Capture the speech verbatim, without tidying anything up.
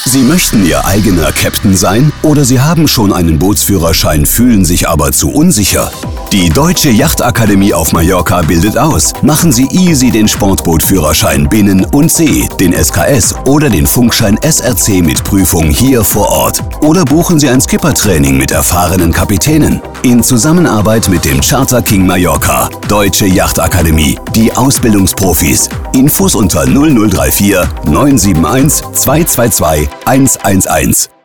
Sie möchten Ihr eigener Captain sein oder Sie haben schon einen Bootsführerschein, fühlen sich aber zu unsicher? Die Deutsche Yachtakademie auf Mallorca bildet aus. Machen Sie easy den Sportbootführerschein Binnen und See, den S K S oder den Funkschein S R C mit Prüfung hier vor Ort. Oder buchen Sie ein Skippertraining mit erfahrenen Kapitänen. In Zusammenarbeit mit dem Charter King Mallorca. Deutsche Yachtakademie, die Ausbildungsprofis. Infos unter null null drei vier neun sieben eins zwei zwei zwei eins eins eins.